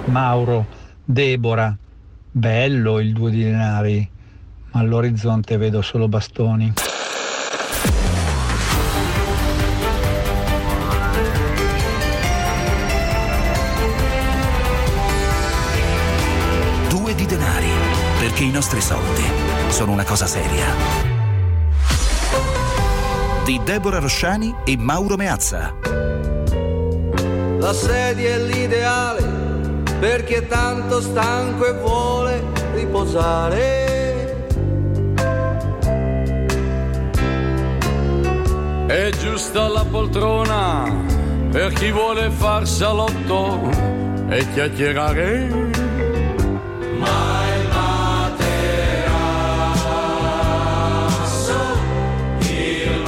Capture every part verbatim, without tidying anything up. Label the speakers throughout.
Speaker 1: Mauro, Deborah, bello il due di denari, ma all'orizzonte vedo solo bastoni.
Speaker 2: Due di denari, perché i nostri soldi sono una cosa seria. Di Deborah Rosciani e Mauro Meazza.
Speaker 3: La sedia è l'ideale per chi è tanto stanco e vuole riposare.
Speaker 4: È giusta la poltrona per chi vuole far salotto e chiacchierare.
Speaker 3: Ma il materasso, il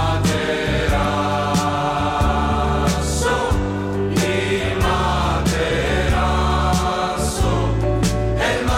Speaker 3: materasso, il materasso è il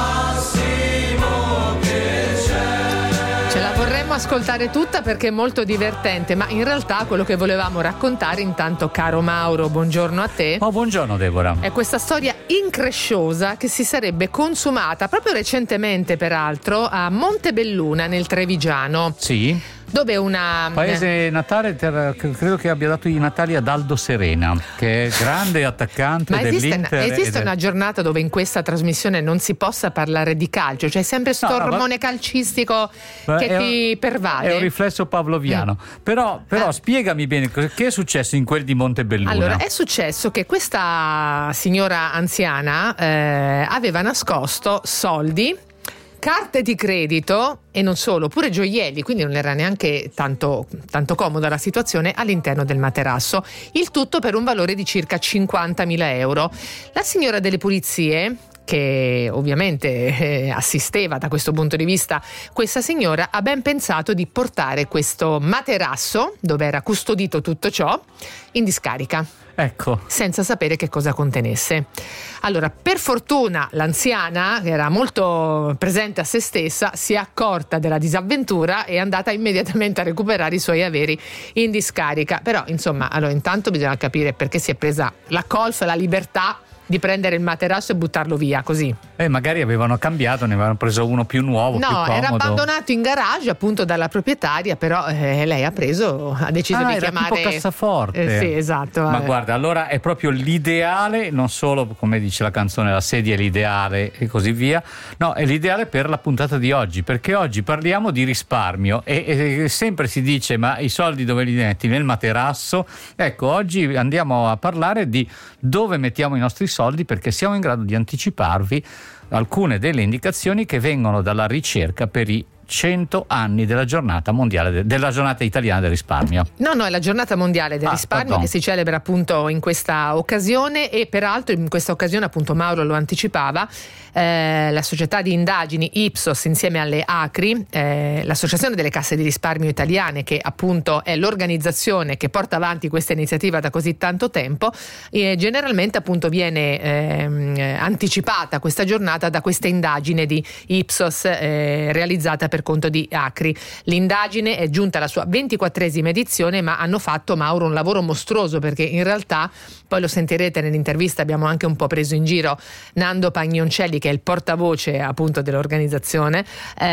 Speaker 3: massimo che c'è.
Speaker 5: Ce la vorremmo ascoltare tutta perché è molto divertente, ma in realtà quello che volevamo raccontare, intanto, caro Mauro, buongiorno a te.
Speaker 6: Oh, buongiorno Deborah.
Speaker 5: È questa storia incresciosa che si sarebbe consumata proprio recentemente, peraltro, a Montebelluna nel Trevigiano.
Speaker 6: Sì.
Speaker 5: Dove una
Speaker 6: paese natale, ter, credo che abbia dato i natali ad Aldo Serena, che è grande attaccante
Speaker 5: Ma esiste,
Speaker 6: dell'Inter.
Speaker 5: esiste
Speaker 6: ed...
Speaker 5: una giornata dove in questa trasmissione non si possa parlare di calcio? C'è sempre sto
Speaker 6: No, no,
Speaker 5: ormone
Speaker 6: ma...
Speaker 5: calcistico
Speaker 6: ma
Speaker 5: che
Speaker 6: è
Speaker 5: ti
Speaker 6: un,
Speaker 5: pervade?
Speaker 6: È un riflesso pavloviano. Mm. Però, però ah. spiegami bene che è successo in quel di Montebelluna.
Speaker 5: Allora, è successo che questa signora anziana eh, aveva nascosto soldi, carte di credito e non solo, pure gioielli, quindi non era neanche tanto, tanto comoda la situazione, all'interno del materasso. Il tutto per un valore di circa cinquantamila euro. La signora delle pulizie, che ovviamente eh, assisteva da questo punto di vista questa signora, ha ben pensato di portare questo materasso, dove era custodito tutto ciò, in discarica.
Speaker 6: Ecco.
Speaker 5: Senza sapere che cosa contenesse. Allora, per fortuna l'anziana, che era molto presente a se stessa, si è accorta della disavventura e è andata immediatamente a recuperare i suoi averi in discarica. Però, insomma, allora intanto bisogna capire perché si è presa la colf, la libertà di prendere il materasso e buttarlo via così.
Speaker 6: Eh, magari avevano cambiato, ne avevano preso uno più nuovo,
Speaker 5: no,
Speaker 6: più comodo.
Speaker 5: Era abbandonato in garage appunto dalla proprietaria, però eh, lei ha preso, ha deciso
Speaker 6: ah,
Speaker 5: di
Speaker 6: era
Speaker 5: chiamare
Speaker 6: tipo cassaforte.
Speaker 5: Eh, sì, esatto.
Speaker 6: Ma
Speaker 5: eh.
Speaker 6: guarda, allora è proprio l'ideale, non solo come dice la canzone, la sedia è l'ideale e così via, no, è l'ideale per la puntata di oggi, perché oggi parliamo di risparmio e, e sempre si dice ma i soldi dove li metti? Nel materasso. Ecco, oggi andiamo a parlare di dove mettiamo i nostri soldi, perché siamo in grado di anticiparvi alcune delle indicazioni che vengono dalla ricerca per i cento anni della giornata mondiale de- della giornata italiana del risparmio.
Speaker 5: No, no, è la giornata mondiale del
Speaker 6: ah,
Speaker 5: risparmio
Speaker 6: pardon.
Speaker 5: che si celebra appunto in questa occasione e peraltro in questa occasione appunto Mauro lo anticipava, eh, la società di indagini Ipsos insieme alle ACRI, eh, l'associazione delle casse di risparmio italiane, che appunto è l'organizzazione che porta avanti questa iniziativa da così tanto tempo, e generalmente appunto viene eh, anticipata questa giornata da questa indagine di Ipsos eh, realizzata per conto di ACRI. L'indagine è giunta alla sua ventiquattresima edizione, ma hanno fatto, Mauro, un lavoro mostruoso, perché in realtà, poi lo sentirete nell'intervista, abbiamo anche un po' preso in giro Nando Pagnoncelli, che è il portavoce appunto dell'organizzazione,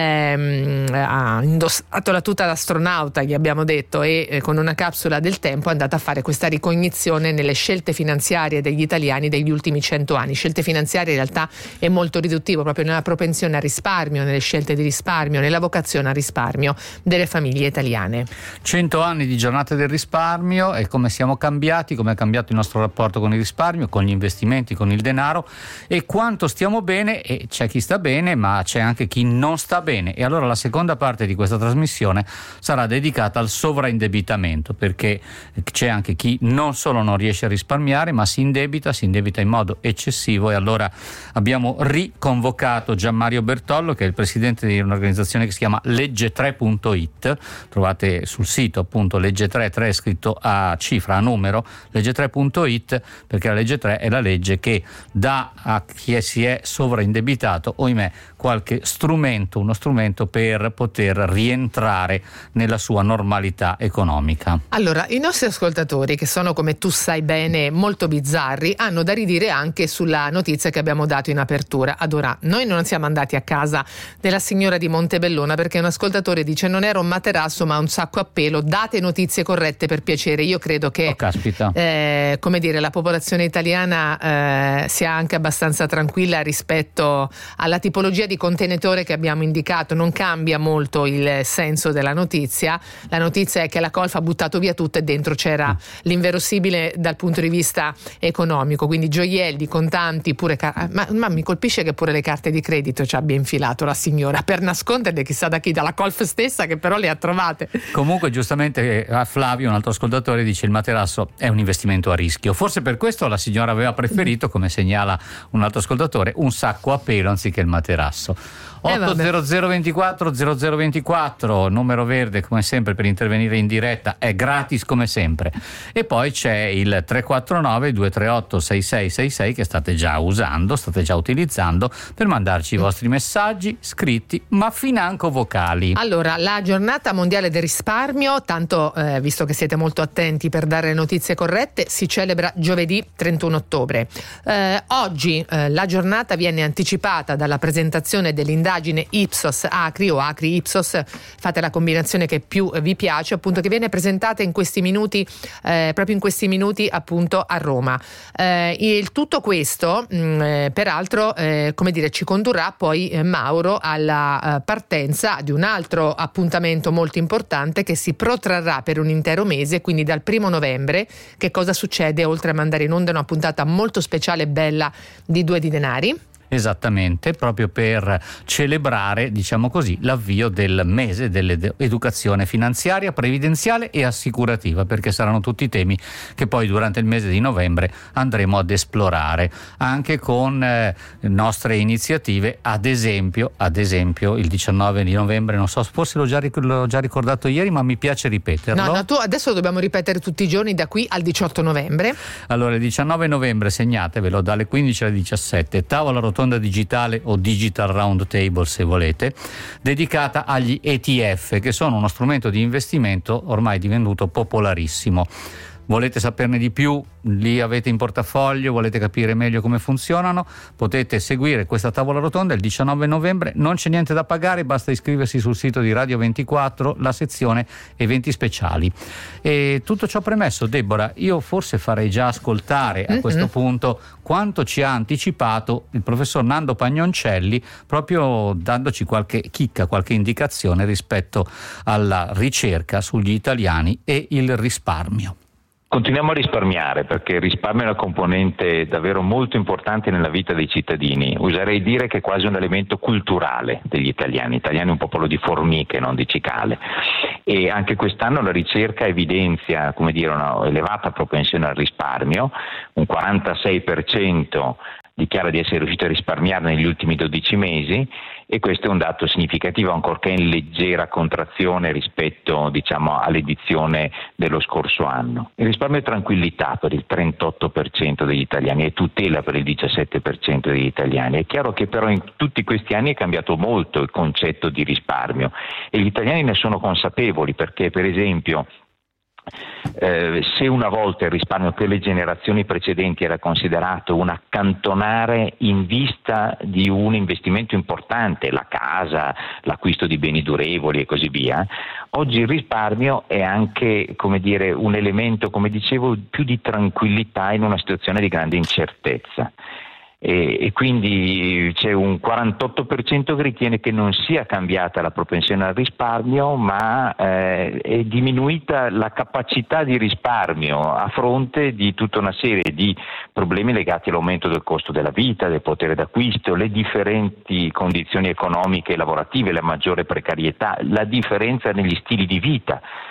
Speaker 5: ehm, ha indossato la tuta d'astronauta, gli abbiamo detto, e eh, con una capsula del tempo è andata a fare questa ricognizione nelle scelte finanziarie degli italiani degli ultimi cento anni. Scelte finanziarie in realtà è molto riduttivo, proprio nella propensione al risparmio, nelle scelte di risparmio, nella vocazione al risparmio delle famiglie italiane.
Speaker 6: Cento anni di giornate del risparmio e come siamo cambiati, come è cambiato il nostro rapporto con il risparmio, con gli investimenti, con il denaro, e quanto stiamo bene. E c'è chi sta bene, ma c'è anche chi non sta bene. E allora la seconda parte di questa trasmissione sarà dedicata al sovraindebitamento, perché c'è anche chi non solo non riesce a risparmiare, ma si indebita, si indebita in modo eccessivo. E allora abbiamo riconvocato Gianmario Bertollo, che è il presidente di un'organizzazione un'applicazione che si chiama legge tre punto it, trovate sul sito appunto legge tre, tre scritto a cifra, a numero, legge tre punto it, perché la legge tre è la legge che dà a chi si è sovraindebitato, ohimè, qualche strumento, uno strumento per poter rientrare nella sua normalità economica.
Speaker 5: Allora, i nostri ascoltatori, che sono, come tu sai bene, molto bizzarri, hanno da ridire anche sulla notizia che abbiamo dato in apertura. Ad ora, noi non siamo andati a casa della signora di Montebelluna perché un ascoltatore dice: non era un materasso ma un sacco a pelo, date notizie corrette per piacere. Io credo che
Speaker 6: oh, caspita.
Speaker 5: Eh, come dire, la popolazione italiana eh, sia anche abbastanza tranquilla rispetto alla tipologia di contenitore che abbiamo indicato. Non cambia molto il senso della notizia. La notizia è che la Colf ha buttato via tutto e dentro c'era mm. l'inverosimile dal punto di vista economico, quindi gioielli, contanti, pure car- ma, ma mi colpisce che pure le carte di credito ci abbia infilato la signora per nasconderle chissà da chi, dalla Colf stessa, che però le ha trovate.
Speaker 6: Comunque giustamente a Flavio, un altro ascoltatore, dice: il materasso è un investimento a rischio. Forse per questo la signora aveva preferito, come segnala un altro ascoltatore, un sacco a pelo anziché il materasso. otto zero zero ventiquattro zero zero ventiquattro, numero verde come sempre per intervenire in diretta, è gratis come sempre. E poi c'è il tre quattro nove due tre otto sei sei sei sei che state già usando, state già utilizzando per mandarci i vostri messaggi scritti ma financo vocali.
Speaker 5: Allora, la giornata mondiale del risparmio, tanto eh, visto che siete molto attenti per dare le notizie corrette, si celebra giovedì trentuno ottobre. Eh, oggi eh, la giornata viene anticipata dalla presentazione dell'indagine Ipsos Acri o Acri Ipsos, fate la combinazione che più vi piace, appunto, che viene presentata in questi minuti, eh, proprio in questi minuti appunto a Roma. Eh, il tutto questo mh, eh, peraltro eh, come dire ci condurrà poi eh, Mauro alla eh, partenza di un altro appuntamento molto importante che si protrarrà per un intero mese, quindi dal primo novembre. Che cosa succede oltre a mandare in onda una puntata molto speciale e bella di Due di Denari?
Speaker 6: Esattamente, proprio per celebrare, diciamo così, l'avvio del mese dell'educazione finanziaria, previdenziale e assicurativa, perché saranno tutti temi che poi durante il mese di novembre andremo ad esplorare anche con eh, nostre iniziative, ad esempio, ad esempio il diciannove di novembre, non so, forse l'ho già, ric- l'ho già ricordato ieri, ma mi piace ripeterlo.
Speaker 5: No, no, tu adesso lo dobbiamo ripetere tutti i giorni da qui al diciotto novembre.
Speaker 6: Allora, il diciannove novembre, segnatevelo, dalle quindici alle diciassette, tavola rotonda digitale o digital round table se volete, dedicata agli E T F, che sono uno strumento di investimento ormai divenuto popolarissimo. Volete saperne di più? Li avete in portafoglio? Volete capire meglio come funzionano? Potete seguire questa tavola rotonda il diciannove novembre, non c'è niente da pagare, basta iscriversi sul sito di Radio ventiquattro, la sezione eventi speciali. E tutto ciò premesso, Deborah, io forse farei già ascoltare a questo mm-hmm. punto quanto ci ha anticipato il professor Nando Pagnoncelli, proprio dandoci qualche chicca, qualche indicazione rispetto alla ricerca sugli italiani e il risparmio.
Speaker 7: Continuiamo a risparmiare perché il risparmio è una componente davvero molto importante nella vita dei cittadini. Userei dire che è quasi un elemento culturale degli italiani. Gli italiani è un popolo di formiche, non di cicale. E anche quest'anno la ricerca evidenzia, come dire, una elevata propensione al risparmio, un quarantasei per cento dichiara di essere riuscito a risparmiare negli ultimi dodici mesi, e questo è un dato significativo, ancorché in leggera contrazione rispetto, diciamo, all'edizione dello scorso anno. Il risparmio è tranquillità per il trentotto per cento degli italiani e tutela per il diciassette per cento degli italiani. È chiaro che però in tutti questi anni è cambiato molto il concetto di risparmio e gli italiani ne sono consapevoli, perché per esempio Eh, se una volta il risparmio per le generazioni precedenti era considerato un accantonare in vista di un investimento importante, la casa, l'acquisto di beni durevoli e così via, oggi il risparmio è anche, come dire, un elemento, come dicevo, più di tranquillità in una situazione di grande incertezza. E, e quindi c'è un quarantotto per cento che ritiene che non sia cambiata la propensione al risparmio, ma eh, è diminuita la capacità di risparmio a fronte di tutta una serie di problemi legati all'aumento del costo della vita, del potere d'acquisto, le differenti condizioni economiche e lavorative, la maggiore precarietà, la differenza negli stili di vita.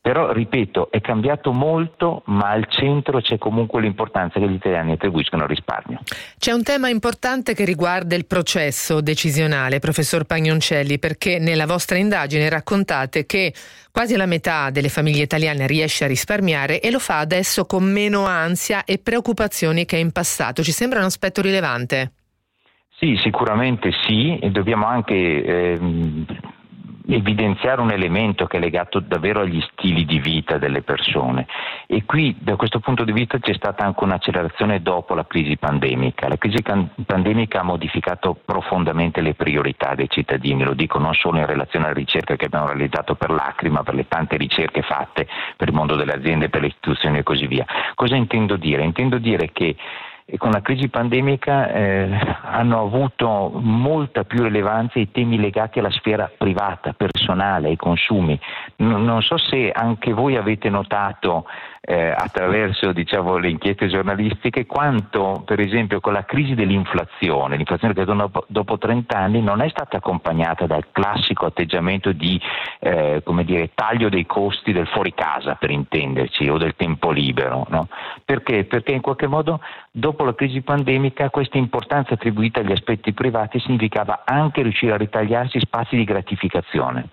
Speaker 7: Però, ripeto, è cambiato molto, ma al centro c'è comunque l'importanza che gli italiani attribuiscono al risparmio.
Speaker 5: C'è un tema importante che riguarda il processo decisionale, professor Pagnoncelli, perché nella vostra indagine raccontate che quasi la metà delle famiglie italiane riesce a risparmiare e lo fa adesso con meno ansia e preoccupazioni che in passato. Ci sembra un aspetto rilevante?
Speaker 7: Sì, sicuramente sì, e dobbiamo anche ehm, evidenziare un elemento che è legato davvero agli stili di vita delle persone, e qui da questo punto di vista c'è stata anche un'accelerazione dopo la crisi pandemica. La crisi can- pandemica ha modificato profondamente le priorità dei cittadini, lo dico non solo in relazione alla ricerca che abbiamo realizzato per l'Acri, ma per le tante ricerche fatte per il mondo delle aziende, per le istituzioni e così via. Cosa intendo dire? Intendo dire che E con la crisi pandemica eh, hanno avuto molta più rilevanza i temi legati alla sfera privata, personale, ai consumi. N- non so se anche voi avete notato eh, attraverso diciamo, le inchieste giornalistiche quanto, per esempio, con la crisi dell'inflazione, l'inflazione che dopo, dopo trenta anni non è stata accompagnata dal classico atteggiamento di eh, come dire, taglio dei costi del fuori casa, per intenderci, o del tempo libero, no? Perché? Perché in qualche modo dopo la crisi pandemica questa importanza attribuita agli aspetti privati significava anche riuscire a ritagliarsi spazi di gratificazione.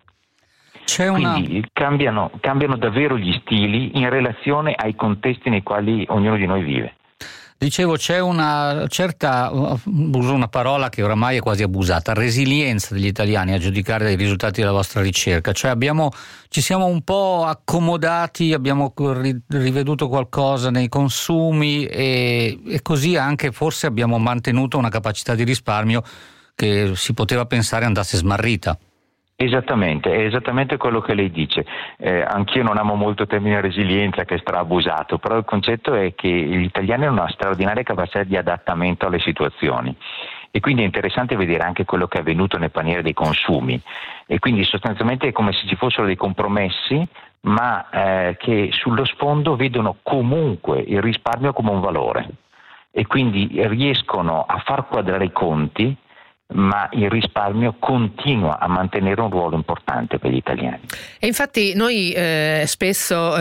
Speaker 6: C'è una...
Speaker 7: Quindi cambiano, cambiano davvero gli stili in relazione ai contesti nei quali ognuno di noi vive.
Speaker 6: Dicevo, c'è una certa, uso una parola che oramai è quasi abusata, resilienza degli italiani a giudicare dai risultati della vostra ricerca. Cioè abbiamo, ci siamo un po' accomodati, abbiamo riveduto qualcosa nei consumi e, e così anche forse abbiamo mantenuto una capacità di risparmio che si poteva pensare andasse smarrita.
Speaker 7: Esattamente, è esattamente quello che lei dice. Eh, anch'io non amo molto il termine resilienza, che è straabusato, però il concetto è che gli italiani hanno una straordinaria capacità di adattamento alle situazioni, e quindi è interessante vedere anche quello che è avvenuto nel paniere dei consumi, e quindi sostanzialmente è come se ci fossero dei compromessi, ma eh, che sullo sfondo vedono comunque il risparmio come un valore, e quindi riescono a far quadrare i conti, ma il risparmio continua a mantenere un ruolo importante per gli italiani.
Speaker 5: E infatti noi eh, spesso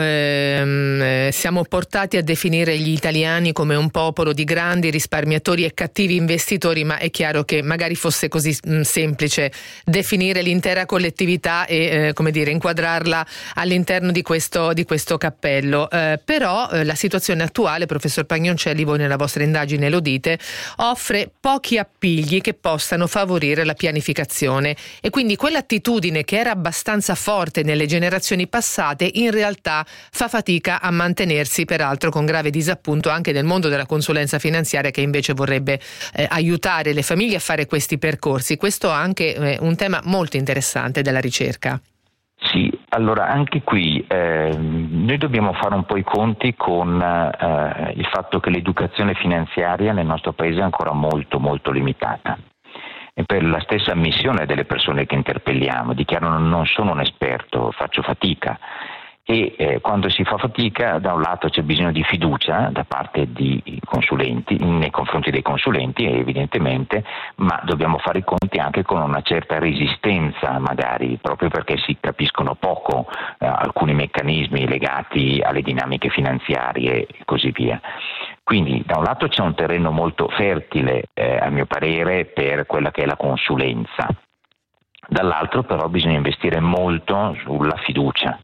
Speaker 5: eh, siamo portati a definire gli italiani come un popolo di grandi risparmiatori e cattivi investitori, ma è chiaro che magari fosse così mh, semplice definire l'intera collettività e eh, come dire inquadrarla all'interno di questo, di questo cappello. Eh, però eh, la situazione attuale, professor Pagnoncelli, voi nella vostra indagine lo dite, offre pochi appigli che possano favorire la pianificazione, e quindi quell'attitudine che era abbastanza forte nelle generazioni passate in realtà fa fatica a mantenersi, peraltro con grave disappunto anche nel mondo della consulenza finanziaria, che invece vorrebbe eh, aiutare le famiglie a fare questi percorsi. Questo è anche eh, un tema molto interessante della ricerca.
Speaker 7: Sì, allora anche qui eh, noi dobbiamo fare un po' i conti con eh, il fatto che l'educazione finanziaria nel nostro paese è ancora molto molto limitata. E per la stessa ammissione delle persone che interpelliamo, dichiarano non sono un esperto, faccio fatica, e eh, quando si fa fatica da un lato c'è bisogno di fiducia da parte di consulenti, nei confronti dei consulenti evidentemente, ma dobbiamo fare i conti anche con una certa resistenza, magari proprio perché si capiscono poco eh, alcuni meccanismi legati alle dinamiche finanziarie e così via. Quindi da un lato c'è un terreno molto fertile, eh, a mio parere, per quella che è la consulenza, dall'altro però bisogna investire molto sulla fiducia.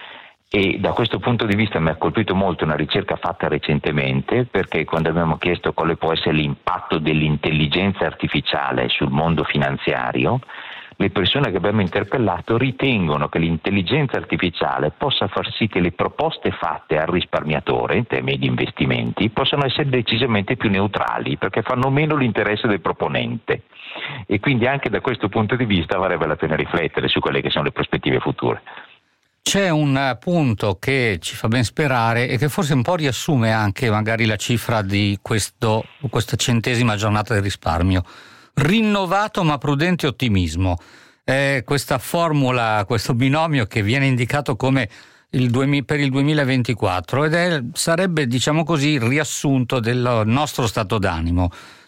Speaker 7: E da questo punto di vista mi ha colpito molto una ricerca fatta recentemente, perché quando abbiamo chiesto quale può essere l'impatto dell'intelligenza artificiale sul mondo finanziario, le persone che abbiamo interpellato ritengono che l'intelligenza artificiale possa far sì che le proposte fatte al risparmiatore in termini di investimenti possano essere decisamente più neutrali, perché fanno meno l'interesse del proponente, e quindi anche da questo punto di vista varrebbe la pena riflettere su quelle che sono le prospettive future.
Speaker 6: C'è un punto che ci fa ben sperare e che forse un po' riassume anche magari la cifra di questo, questa centesima giornata del risparmio. Rinnovato ma prudente ottimismo. È questa formula, questo binomio che viene indicato come il duemila, per il duemilaventiquattro, ed è, sarebbe, diciamo così, il riassunto del nostro stato d'animo.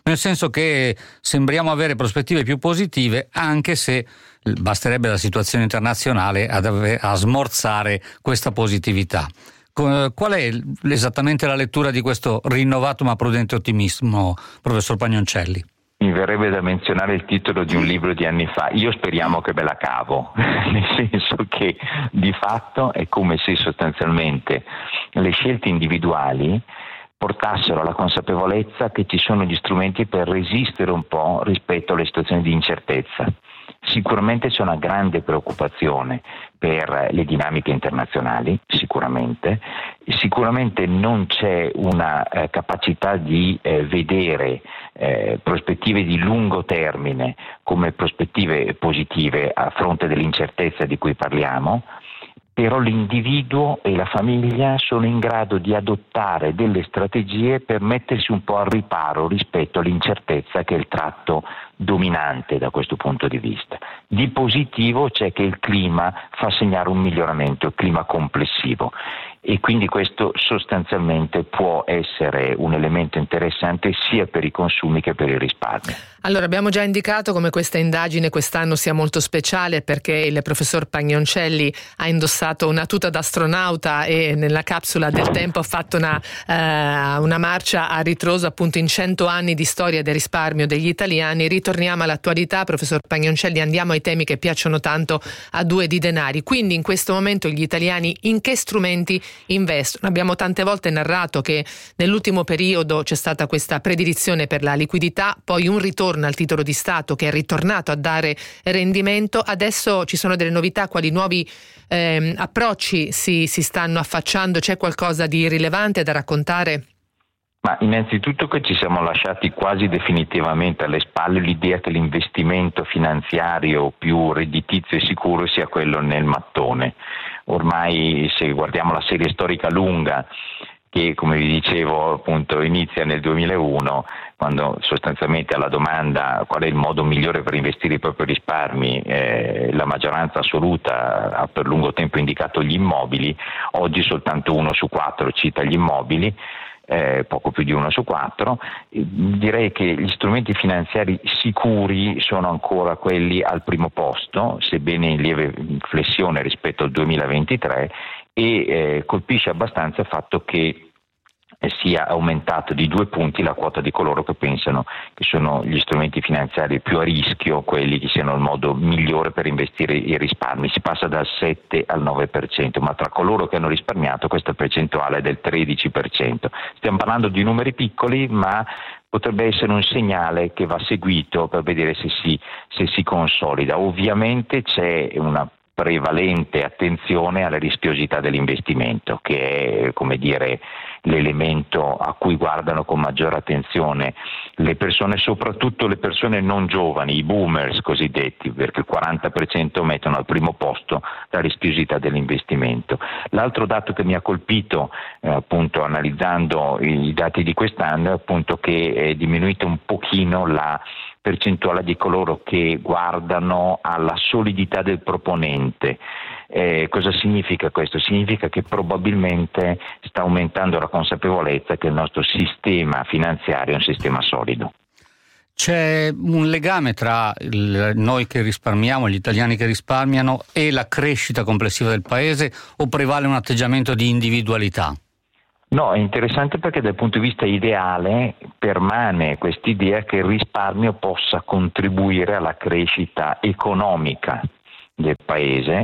Speaker 6: nel senso che sembriamo avere prospettive più positive, anche se basterebbe la situazione internazionale ad ave- a smorzare questa positività. Qual è esattamente la lettura di questo rinnovato ma prudente ottimismo, professor Pagnoncelli?
Speaker 7: Mi verrebbe da menzionare il titolo di un libro di anni fa. Io speriamo che ve la cavo, nel senso che di fatto è come se sostanzialmente le scelte individuali portassero alla consapevolezza che ci sono gli strumenti per resistere un po' rispetto alle situazioni di incertezza. Sicuramente c'è una grande preoccupazione per le dinamiche internazionali, sicuramente. Sicuramente non c'è una eh, capacità di eh, vedere eh, prospettive di lungo termine come prospettive positive a fronte dell'incertezza di cui parliamo. Però l'individuo e la famiglia sono in grado di adottare delle strategie per mettersi un po' al riparo rispetto all'incertezza che è il tratto dominante da questo punto di vista. Di positivo c'è che il clima fa segnare un miglioramento, il clima complessivo, e quindi questo sostanzialmente può essere un elemento interessante sia per i consumi che per il risparmio.
Speaker 5: Allora, abbiamo già indicato come questa indagine quest'anno sia molto speciale perché il professor Pagnoncelli ha indossato una tuta d'astronauta e nella capsula del tempo ha fatto una, eh, una marcia a ritroso appunto in cento anni di storia del risparmio degli italiani. Ritorniamo all'attualità, professor Pagnoncelli, andiamo ai temi che piacciono tanto a Due di Denari. Quindi in questo momento gli italiani in che strumenti investono? Abbiamo tante volte narrato che nell'ultimo periodo c'è stata questa predilizione per la liquidità, poi un ritorno al titolo di Stato che è ritornato a dare rendimento. Adesso ci sono delle novità, quali nuovi ehm, approcci si, si stanno affacciando? C'è qualcosa di rilevante da raccontare?
Speaker 7: Ma innanzitutto che ci siamo lasciati quasi definitivamente alle spalle l'idea che l'investimento finanziario più redditizio e sicuro sia quello nel mattone. Ormai, se guardiamo la serie storica lunga, che come vi dicevo appunto inizia nel duemilauno, quando sostanzialmente alla domanda qual è il modo migliore per investire i propri risparmi, eh, la maggioranza assoluta ha per lungo tempo indicato gli immobili. Oggi soltanto uno su quattro cita gli immobili, eh, poco più di uno su quattro. Direi che gli strumenti finanziari sicuri sono ancora quelli al primo posto, sebbene in lieve flessione rispetto al duemilaventitré, e eh, colpisce abbastanza il fatto che sia aumentato di due punti la quota di coloro che pensano che sono gli strumenti finanziari più a rischio quelli che siano il modo migliore per investire i risparmi. Si passa dal sette al nove per cento, ma tra coloro che hanno risparmiato questa percentuale è del tredici per cento. Stiamo parlando di numeri piccoli, ma potrebbe essere un segnale che va seguito per vedere se si, se si consolida. Ovviamente c'è una prevalente attenzione alla rischiosità dell'investimento, che è, come dire, l'elemento a cui guardano con maggiore attenzione le persone, soprattutto le persone non giovani, i boomers cosiddetti, perché il quaranta per cento mettono al primo posto la rischiosità dell'investimento. L'altro dato che mi ha colpito, eh, appunto analizzando i dati di quest'anno, è appunto che è diminuita un pochino la percentuale di coloro che guardano alla solidità del proponente. Eh, cosa significa questo? Significa che probabilmente sta aumentando la consapevolezza che il nostro sistema finanziario è un sistema solido.
Speaker 6: C'è un legame tra il, noi che risparmiamo, gli italiani che risparmiano, e la crescita complessiva del paese, o prevale un atteggiamento di individualità?
Speaker 7: No, è interessante perché dal punto di vista ideale permane quest'idea che il risparmio possa contribuire alla crescita economica del paese,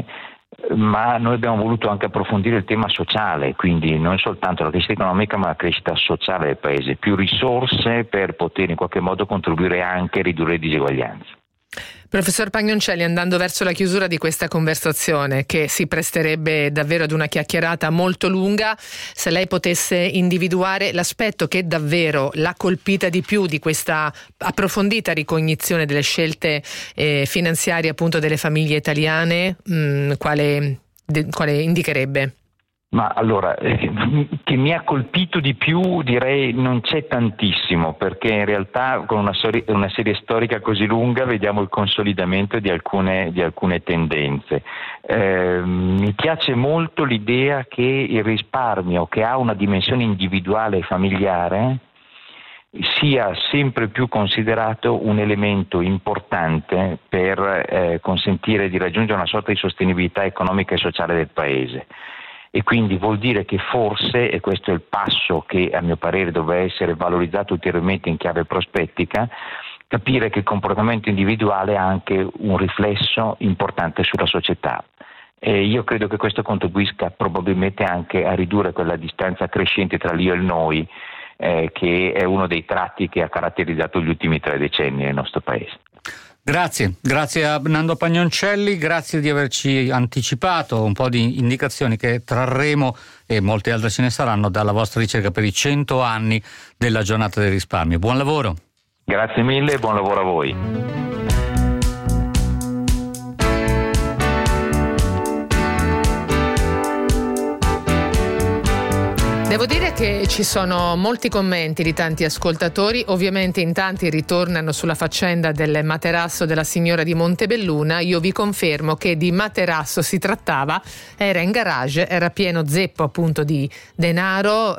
Speaker 7: ma noi abbiamo voluto anche approfondire il tema sociale, quindi non soltanto la crescita economica ma la crescita sociale del paese, più risorse per poter in qualche modo contribuire anche a ridurre le diseguaglianze.
Speaker 5: Professor Pagnoncelli, andando verso la chiusura di questa conversazione, che si presterebbe davvero ad una chiacchierata molto lunga, se lei potesse individuare l'aspetto che davvero l'ha colpita di più di questa approfondita ricognizione delle scelte eh, finanziarie appunto delle famiglie italiane, mh, quale, de, quale indicherebbe?
Speaker 7: Ma allora, eh, che mi ha colpito di più direi non c'è tantissimo, perché in realtà con una, sori- una serie storica così lunga vediamo il consolidamento di alcune, di alcune tendenze. Eh, mi piace molto l'idea che il risparmio, che ha una dimensione individuale e familiare, sia sempre più considerato un elemento importante per eh, consentire di raggiungere una sorta di sostenibilità economica e sociale del Paese. E quindi vuol dire che forse, e questo è il passo che a mio parere doveva essere valorizzato ulteriormente in chiave prospettica, capire che il comportamento individuale ha anche un riflesso importante sulla società. E io credo che questo contribuisca probabilmente anche a ridurre quella distanza crescente tra l'io e il noi, eh, che è uno dei tratti che ha caratterizzato gli ultimi tre decenni nel nostro Paese.
Speaker 6: Grazie, grazie a Nando Pagnoncelli, grazie di averci anticipato un po' di indicazioni che trarremo, e molte altre ce ne saranno, dalla vostra ricerca per i cento anni della giornata del risparmio. Buon lavoro.
Speaker 7: Grazie mille e buon lavoro a voi.
Speaker 5: Devo dire che ci sono molti commenti di tanti ascoltatori, ovviamente in tanti ritornano sulla faccenda del materasso della signora di Montebelluna. Io vi confermo che di materasso si trattava, era in garage, era pieno zeppo appunto di denaro, eh,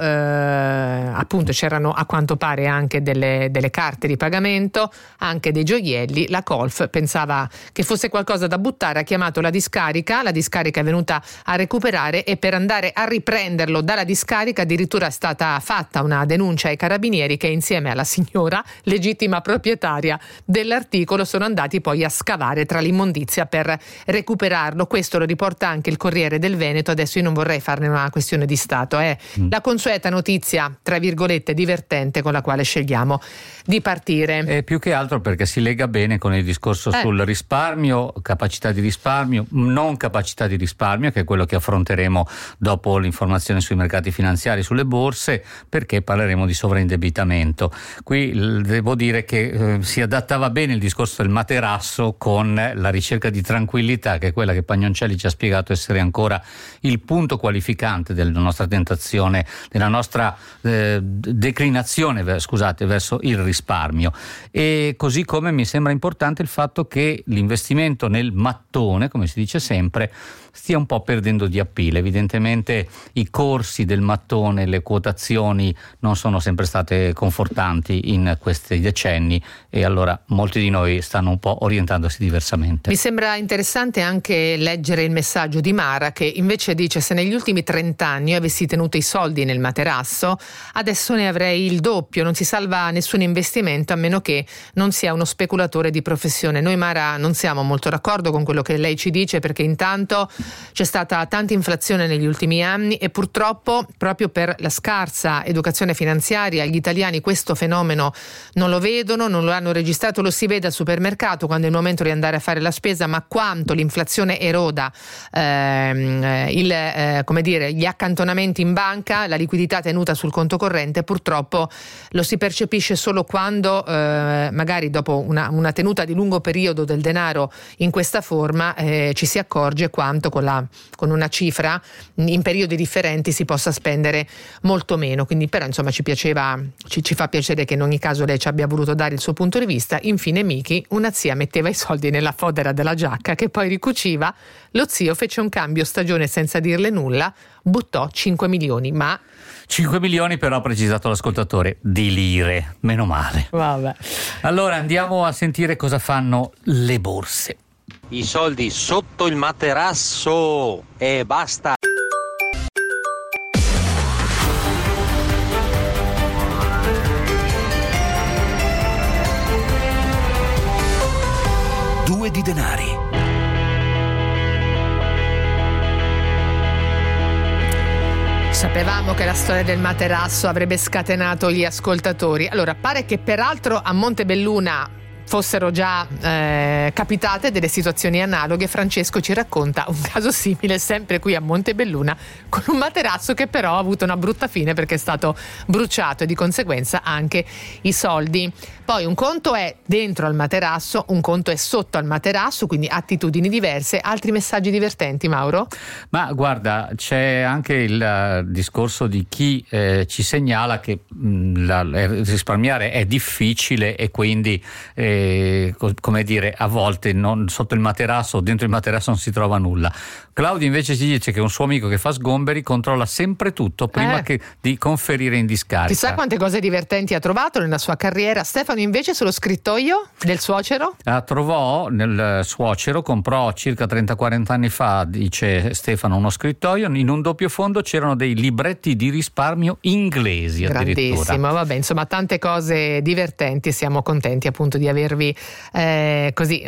Speaker 5: appunto c'erano a quanto pare anche delle, delle carte di pagamento, anche dei gioielli. La Colf pensava che fosse qualcosa da buttare, ha chiamato la discarica, la discarica è venuta a recuperare e per andare a riprenderlo dalla discarica addirittura è stata fatta una denuncia ai carabinieri che insieme alla signora, legittima proprietaria dell'articolo, sono andati poi a scavare tra l'immondizia per recuperarlo. Questo lo riporta anche il Corriere del Veneto. Adesso io non vorrei farne una questione di Stato, è mm. la consueta notizia, tra virgolette, divertente con la quale scegliamo di partire.
Speaker 6: E più che altro perché si lega bene con il discorso eh. sul risparmio, capacità di risparmio, non capacità di risparmio, che è quello che affronteremo dopo l'informazione sui mercati finanziari, sulle borse, perché parleremo di sovraindebitamento. Qui devo dire che eh, si adattava bene il discorso del materasso con la ricerca di tranquillità, che è quella che Pagnoncelli ci ha spiegato essere ancora il punto qualificante della nostra tentazione, della nostra eh, declinazione, scusate, verso il risparmio. E così come mi sembra importante il fatto che l'investimento nel mattone, come si dice sempre, stia un po' perdendo di appeal. Evidentemente i corsi del mattone, le quotazioni non sono sempre state confortanti in questi decenni e allora molti di noi stanno un po' orientandosi diversamente.
Speaker 5: Mi sembra interessante anche leggere il messaggio di Mara, che invece dice: se negli ultimi trent'anni io avessi tenuto i soldi nel materasso, adesso ne avrei il doppio. Non si salva nessun investimento a meno che non sia uno speculatore di professione. Noi, Mara, non siamo molto d'accordo con quello che lei ci dice, perché intanto c'è stata tanta inflazione negli ultimi anni e purtroppo proprio per la scarsa educazione finanziaria gli italiani questo fenomeno non lo vedono, non lo hanno registrato. Lo si vede al supermercato quando è il momento di andare a fare la spesa, ma quanto l'inflazione eroda ehm, il, eh, come dire, gli accantonamenti in banca, la liquidità tenuta sul conto corrente, purtroppo lo si percepisce solo quando eh, magari dopo una, una tenuta di lungo periodo del denaro in questa forma eh, ci si accorge quanto con, la, con una cifra in periodi differenti si possa spendere molto meno. Quindi però insomma ci piaceva, ci, ci fa piacere che in ogni caso lei ci abbia voluto dare il suo punto di vista. Infine Miki: una zia metteva i soldi nella fodera della giacca che poi ricuciva, lo zio fece un cambio stagione senza dirle nulla, buttò cinque milioni, ma
Speaker 6: cinque milioni però, ha precisato l'ascoltatore, di lire, meno male.
Speaker 5: Vabbè.
Speaker 6: Allora andiamo a sentire cosa fanno le borse.
Speaker 8: I soldi sotto il materasso e basta.
Speaker 2: Due di denari.
Speaker 5: Sapevamo che la storia del materasso avrebbe scatenato gli ascoltatori. Allora, pare che peraltro a Montebelluna fossero già eh, capitate delle situazioni analoghe. Francesco ci racconta un caso simile sempre qui a Montebelluna, con un materasso che però ha avuto una brutta fine perché è stato bruciato e di conseguenza anche i soldi. Poi un conto è dentro al materasso, un conto è sotto al materasso, quindi attitudini diverse. Altri messaggi divertenti, Mauro?
Speaker 6: Ma guarda, c'è anche il uh, discorso di chi eh, ci segnala che mh, la, risparmiare è difficile e quindi eh, eh, co- come dire, a volte non, sotto il materasso o dentro il materasso non si trova nulla. Claudio invece ci dice che un suo amico che fa sgomberi controlla sempre tutto prima
Speaker 5: Eh.
Speaker 6: che di conferire in discarica.
Speaker 5: Chissà quante cose divertenti ha trovato nella sua carriera. Stefano invece sullo scrittoio del suocero?
Speaker 6: Ah, trovò nel suocero, comprò circa trenta quaranta anni fa, dice Stefano, uno scrittoio, in un doppio fondo c'erano dei libretti di risparmio inglesi addirittura.
Speaker 5: Grandissimo, vabbè, insomma tante cose divertenti, siamo contenti appunto di avervi eh, così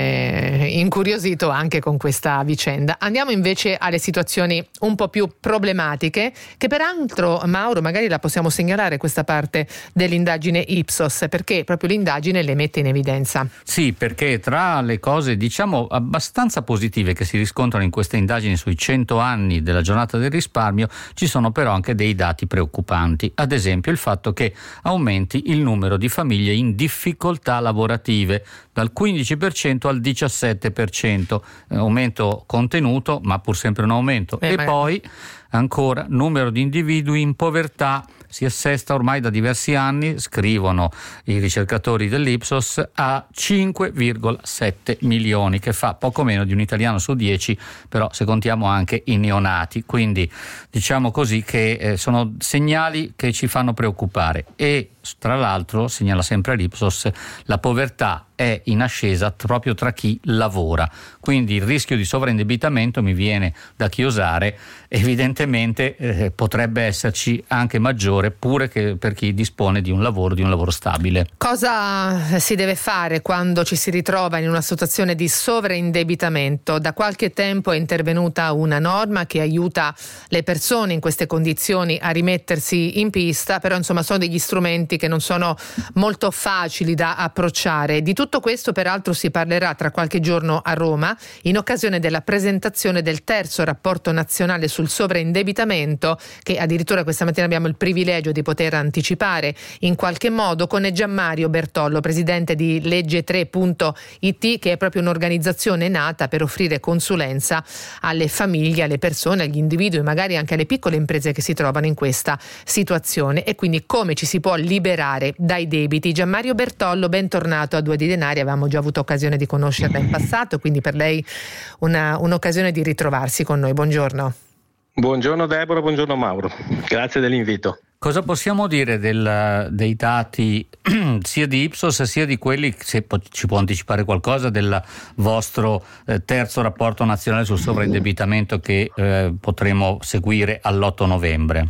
Speaker 5: eh, incuriosito anche con questa vicenda. Andiamo invece alle situazioni un po' più problematiche, che peraltro, Mauro, magari la possiamo segnalare questa parte dell'indagine Ipsos, perché proprio l'indagine le mette in evidenza.
Speaker 6: Sì, perché tra le cose diciamo abbastanza positive che si riscontrano in queste indagini sui cento anni della giornata del risparmio, ci sono però anche dei dati preoccupanti. Ad esempio il fatto che aumenti il numero di famiglie in difficoltà lavorative dal quindici per cento al diciassette per cento, eh, aumento contenuto ma pur sempre un aumento.
Speaker 5: Eh,
Speaker 6: e
Speaker 5: ma...
Speaker 6: poi ancora numero di individui in povertà si assesta ormai da diversi anni, scrivono i ricercatori dell'Ipsos, a cinque virgola sette milioni, che fa poco meno di un italiano su dieci, però se contiamo anche i neonati. Quindi diciamo così che eh, sono segnali che ci fanno preoccupare. E tra l'altro, segnala sempre l'Ipsos, la povertà è in ascesa proprio tra chi lavora. Quindi il rischio di sovraindebitamento, mi viene da chiosare, evidentemente eh, potrebbe esserci anche maggiore pure che per chi dispone di un lavoro, di un lavoro stabile.
Speaker 5: Cosa si deve fare quando ci si ritrova in una situazione di sovraindebitamento? Da qualche tempo è intervenuta una norma che aiuta le persone in queste condizioni a rimettersi in pista, però insomma sono degli strumenti che non sono molto facili da approcciare. Di tutto questo peraltro si parlerà tra qualche giorno a Roma in occasione della presentazione del terzo rapporto nazionale sul sovraindebitamento, che addirittura questa mattina abbiamo il privilegio di poter anticipare in qualche modo con Gianmario Bertollo, presidente di legge tre punto it, che è proprio un'organizzazione nata per offrire consulenza alle famiglie, alle persone, agli individui, magari anche alle piccole imprese che si trovano in questa situazione, e quindi come ci si può liberare dai debiti. Gianmario Bertollo, bentornato a Due di Denari, avevamo già avuto occasione di conoscerla in passato, quindi per lei una, un'occasione di ritrovarsi con noi. Buongiorno.
Speaker 9: Buongiorno Deborah, buongiorno Mauro, grazie dell'invito.
Speaker 6: Cosa possiamo dire del, dei dati sia di Ipsos sia di quelli, se ci può anticipare qualcosa, del vostro eh, terzo rapporto nazionale sul sovraindebitamento che eh, potremo seguire all'otto novembre?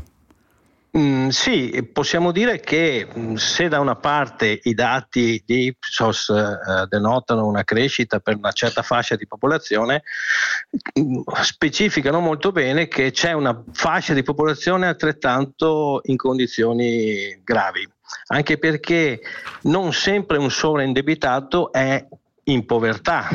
Speaker 9: Mm, sì, possiamo dire che se da una parte i dati di Ipsos eh, denotano una crescita per una certa fascia di popolazione, mm, specificano molto bene che c'è una fascia di popolazione altrettanto in condizioni gravi, anche perché non sempre un sovraindebitato è in povertà.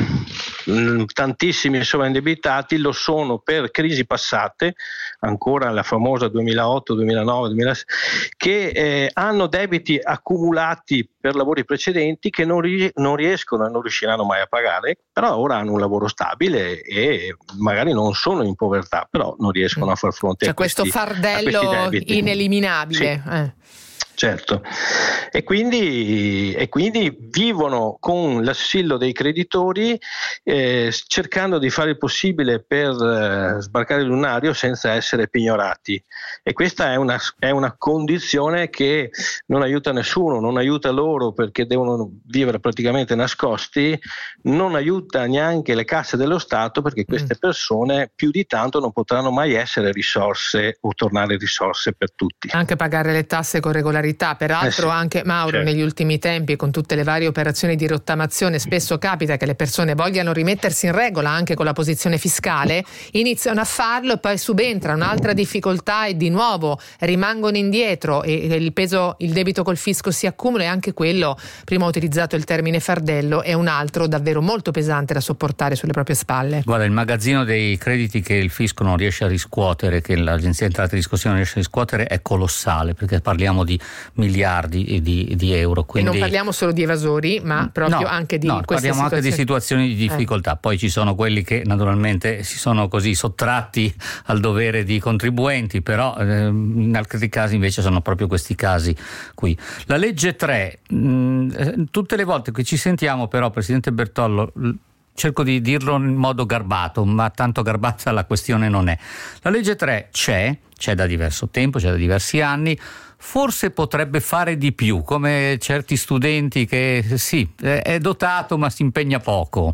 Speaker 9: Tantissimi sovraindebitati lo sono per crisi passate, ancora la famosa duemilaotto, duemilanove, duemilasei, che eh, hanno debiti accumulati per lavori precedenti che non, ri- non riescono e non riusciranno mai a pagare, però ora hanno un lavoro stabile e magari non sono in povertà, però non riescono a far fronte
Speaker 5: C'è
Speaker 9: a questi,
Speaker 5: questo fardello
Speaker 9: a questi debiti.
Speaker 5: ineliminabile.
Speaker 9: Sì.
Speaker 5: Eh.
Speaker 9: Certo, e quindi, e quindi vivono con l'assillo dei creditori, eh, cercando di fare il possibile per eh, sbarcare il lunario senza essere pignorati, e questa è una, è una condizione che non aiuta nessuno, non aiuta loro perché devono vivere praticamente nascosti, non aiuta neanche le casse dello Stato perché queste persone più di tanto non potranno mai essere risorse o tornare risorse per tutti.
Speaker 5: Anche pagare le tasse con regolarità. Peraltro eh sì, anche Mauro, certo, negli ultimi tempi con tutte le varie operazioni di rottamazione spesso capita che le persone vogliano rimettersi in regola anche con la posizione fiscale, iniziano a farlo e poi subentra un'altra difficoltà e di nuovo rimangono indietro e il peso, il debito col fisco si accumula, e anche quello, prima ho utilizzato il termine fardello, è un altro davvero molto pesante da sopportare sulle proprie spalle.
Speaker 6: Guarda, il magazzino dei crediti che il fisco non riesce a riscuotere, che l'agenzia di entrate e riscossione non riesce a riscuotere, è colossale, perché parliamo di miliardi di, di euro. Quindi...
Speaker 5: E non parliamo solo di evasori, ma proprio
Speaker 6: no,
Speaker 5: anche di
Speaker 6: no,
Speaker 5: queste
Speaker 6: parliamo anche di situazioni di difficoltà. Eh. Poi ci sono quelli che naturalmente si sono così sottratti al dovere di contribuenti, però eh, in altri casi invece sono proprio questi casi qui. La legge tre, mh, tutte le volte che ci sentiamo però, Presidente Bertollo, cerco di dirlo in modo garbato, ma tanto garbata la questione non è. La legge tre c'è, c'è da diverso tempo, c'è da diversi anni, forse potrebbe fare di più, come certi studenti che sì, è dotato ma si impegna poco.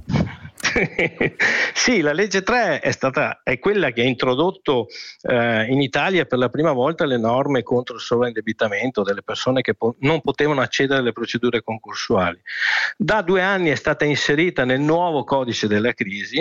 Speaker 9: Sì, la legge tre è stata è quella che ha introdotto eh, in Italia per la prima volta le norme contro il sovraindebitamento delle persone che po- non potevano accedere alle procedure concorsuali. Da due anni è stata inserita nel nuovo codice della crisi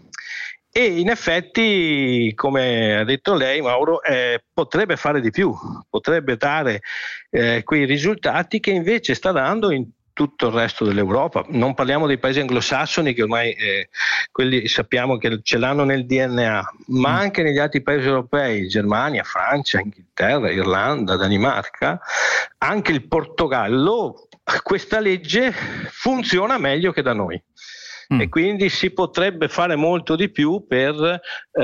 Speaker 9: e in effetti, come ha detto lei, Mauro, eh, potrebbe fare di più, potrebbe dare eh, quei risultati che invece sta dando in tutto il resto dell'Europa. Non parliamo dei paesi anglosassoni che ormai eh, quelli sappiamo che ce l'hanno nel D N A, ma anche negli altri paesi europei, Germania, Francia, Inghilterra, Irlanda, Danimarca, anche il Portogallo, questa legge funziona meglio che da noi. Mm. E quindi si potrebbe fare molto di più per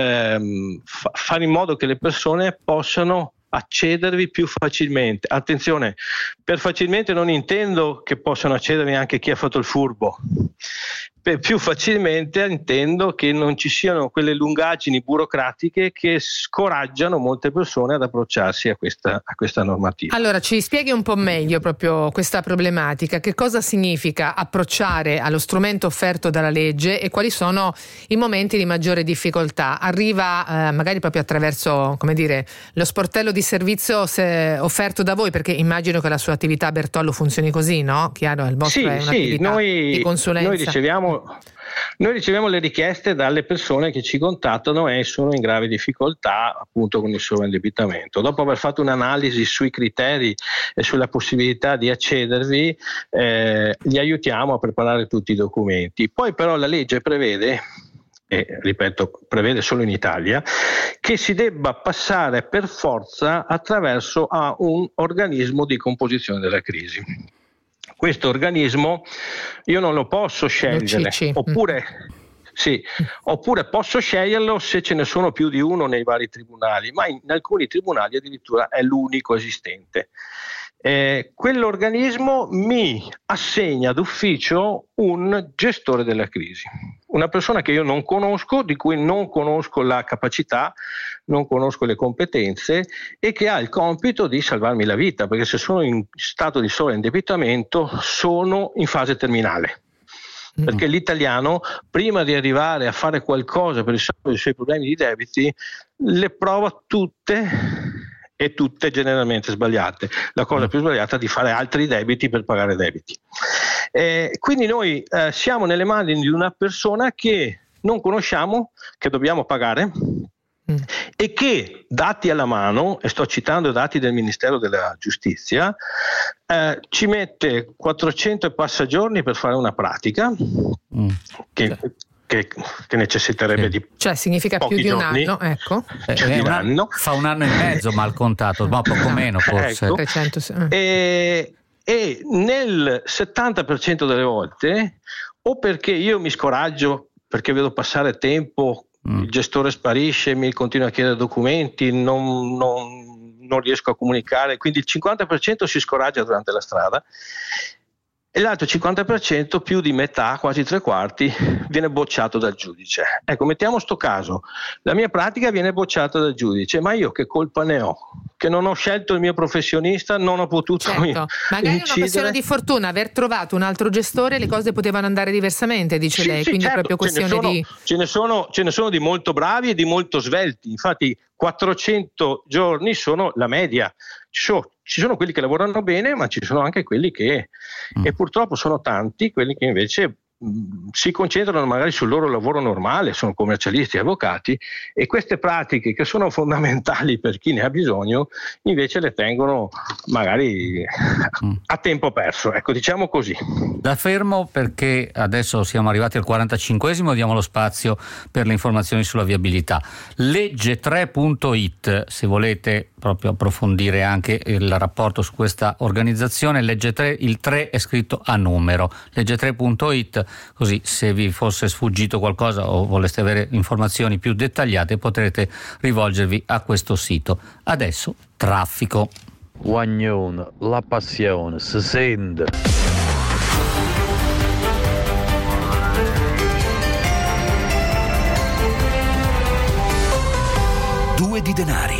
Speaker 9: ehm, fa- fare in modo che le persone possano accedervi più facilmente. Attenzione, per facilmente non intendo che possano accedervi anche chi ha fatto il furbo. Per più facilmente intendo che non ci siano quelle lungaggini burocratiche che scoraggiano molte persone ad approcciarsi a questa, a questa normativa.
Speaker 5: Allora, ci spieghi un po' meglio proprio questa problematica, che cosa significa approcciare allo strumento offerto dalla legge e quali sono i momenti di maggiore difficoltà? Arriva eh, magari proprio attraverso, come dire, lo sportello di servizio se offerto da voi, perché immagino che la sua attività, Bertollo, funzioni così, no? Chiaro, il vostro
Speaker 9: sì,
Speaker 5: è un'attività
Speaker 9: sì, noi,
Speaker 5: di consulenza.
Speaker 9: Noi riceviamo Noi riceviamo le richieste dalle persone che ci contattano e sono in grave difficoltà appunto con il sovraindebitamento. Dopo aver fatto un'analisi sui criteri e sulla possibilità di accedervi, eh, li aiutiamo a preparare tutti i documenti. Poi però la legge prevede, e ripeto, prevede solo in Italia, che si debba passare per forza attraverso a un organismo di composizione della crisi. Questo organismo io non lo posso scegliere, oppure, sì, oppure posso sceglierlo se ce ne sono più di uno nei vari tribunali, ma in alcuni tribunali addirittura è l'unico esistente. Eh, quell'organismo mi assegna d'ufficio un gestore della crisi, una persona che io non conosco, di cui non conosco la capacità, non conosco le competenze e che ha il compito di salvarmi la vita, perché se sono in stato di sovraindebitamento sono in fase terminale. Perché l'italiano, prima di arrivare a fare qualcosa per risolvere i suoi problemi di debiti, le prova tutte e tutte generalmente sbagliate. La cosa più sbagliata è di fare altri debiti per pagare debiti. Eh, quindi noi eh, siamo nelle mani di una persona che non conosciamo, che dobbiamo pagare mm. e che, dati alla mano, e sto citando i dati del Ministero della Giustizia, eh, ci mette quattrocento e passa giorni per fare una pratica mm. che... Che, che necessiterebbe sì. di
Speaker 5: cioè significa
Speaker 9: pochi
Speaker 5: più di
Speaker 9: giorni.
Speaker 5: un anno, ecco.
Speaker 6: Eh, di un anno. Fa un anno e mezzo mal contato, ma poco meno forse.
Speaker 9: Ecco.
Speaker 5: trecento
Speaker 9: E, e nel settanta per cento delle volte, o perché io mi scoraggio perché vedo passare tempo, mm. il gestore sparisce, mi continua a chiedere documenti, non, non, non riesco a comunicare, quindi il cinquanta per cento si scoraggia durante la strada. E l'altro cinquanta per cento, più di metà, quasi tre quarti, viene bocciato dal giudice. Ecco, mettiamo sto caso, la mia pratica viene bocciata dal giudice, ma io che colpa ne ho? Che non ho scelto il mio professionista, non ho potuto
Speaker 5: certo.
Speaker 9: in-
Speaker 5: Magari
Speaker 9: incidere.
Speaker 5: una questione di fortuna, aver trovato un altro gestore, le cose potevano andare diversamente, dice
Speaker 9: Sì,
Speaker 5: lei,
Speaker 9: sì,
Speaker 5: quindi
Speaker 9: certo,
Speaker 5: è proprio
Speaker 9: ce ne
Speaker 5: questione
Speaker 9: sono,
Speaker 5: di...
Speaker 9: Ce ne, sono, ce ne sono di molto bravi e di molto svelti, infatti quattrocento giorni sono la media. Ci sono, ci sono quelli che lavorano bene, ma ci sono anche quelli che, mm. e purtroppo sono tanti, quelli che invece mh, si concentrano magari sul loro lavoro normale, sono commercialisti e avvocati, e queste pratiche che sono fondamentali per chi ne ha bisogno invece le tengono magari a tempo perso, ecco, diciamo così.
Speaker 6: La fermo perché adesso siamo arrivati al quarantacinquesimo, diamo lo spazio per le informazioni sulla viabilità. legge tre punto it, se volete proprio approfondire anche il rapporto su questa organizzazione. Legge tre, il tre è scritto a numero, legge tre punto it, così se vi fosse sfuggito qualcosa o voleste avere informazioni più dettagliate potrete rivolgervi a questo sito. Adesso traffico.
Speaker 10: Guagnone, la passione si sente.
Speaker 2: Due di denari.